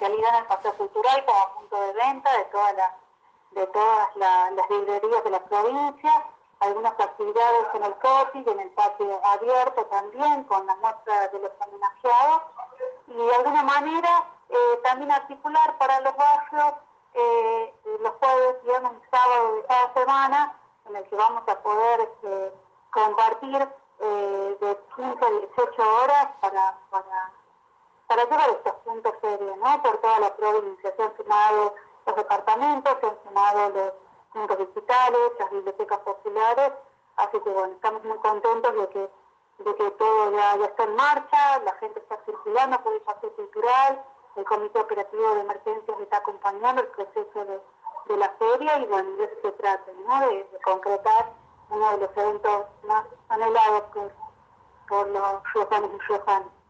presencialidad en el Paseo Cultural como punto de venta de todas las librerías de la provincia, algunas actividades en el COTI, en el patio abierto también, con la muestra de los homenajeados, y de alguna manera también articular para los barrios los jueves, viernes y sábados de cada semana, en el que vamos a poder compartir de 15 a 18 horas para llevar estos puntos serios, ¿no? Por toda la provincia. Se han sumado los departamentos, se han sumado los centros digitales, las bibliotecas populares, así que bueno, estamos muy contentos de que todo ya está en marcha, la gente está circulando por el paseo cultural, el Comité Operativo de Emergencias está acompañando el proceso de la feria y bueno, de eso se trata, ¿no? De concretar uno de los eventos más anhelados por los riojanos y riojanas.